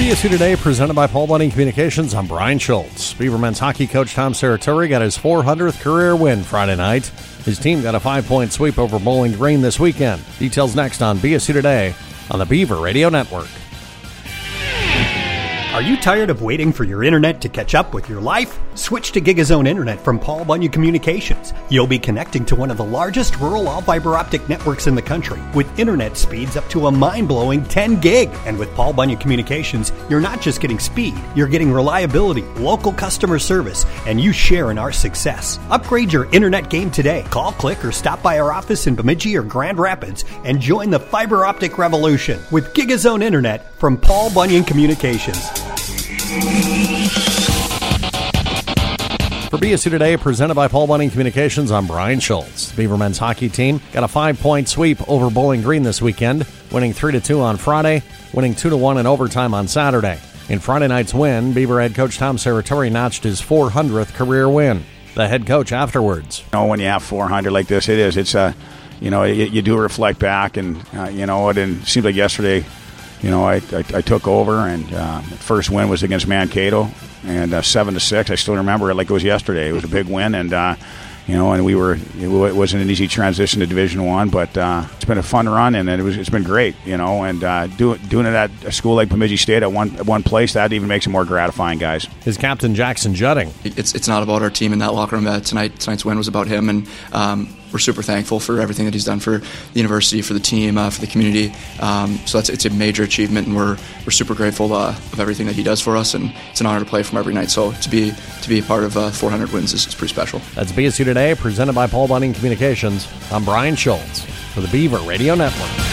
BSU Today, presented by Paul Bunyan Communications. I'm Brian Schultz. Beaver men's hockey coach Tom Serratore got his 400th career win Friday night. His team got a 5-point sweep over Bowling Green this weekend. Details next on BSU Today on the Beaver Radio Network. Are you tired of waiting for your internet to catch up with your life? Switch to Gigazone Internet from Paul Bunyan Communications. You'll be connecting to one of the largest rural all-fiber optic networks in the country with internet speeds up to a mind-blowing 10 gig. And with Paul Bunyan Communications, you're not just getting speed, you're getting reliability, local customer service, and you share in our success. Upgrade your internet game today. Call, click, or stop by our office in Bemidji or Grand Rapids and join the fiber optic revolution with Gigazone Internet from Paul Bunyan Communications. For BSU Today, presented by Paul Bunyan Communications, I'm Brian Schultz. The Beaver men's hockey team got a 5-point sweep over Bowling Green this weekend, winning 3-2 on Friday, winning 2-1 in overtime on Saturday. In Friday night's win, Beaver head coach Tom Serratore notched his 400th career win. The head coach afterwards. When you have 400 like this, it's you do reflect back, and and it seems like yesterday, I took over, and the first win was against Mankato, and 7-6. I still remember it like it was yesterday. It was a big win, and and it wasn't an easy transition to Division I, but it's been a fun run, and it's been great, and doing it at a school like Bemidji State at one place, that even makes it more gratifying, guys. His captain Jackson Judding. It's not about our team in that locker room. Tonight's win was about him, and we're super thankful for everything that he's done for the university, for the team, for the community. So it's a major achievement, and we're super grateful of everything that he does for us, and it's an honor to play for him every night. So to be a part of 400 wins is pretty special. That's BSU Today, presented by Paul Bunyan Communications. I'm Brian Schultz for the Beaver Radio Network.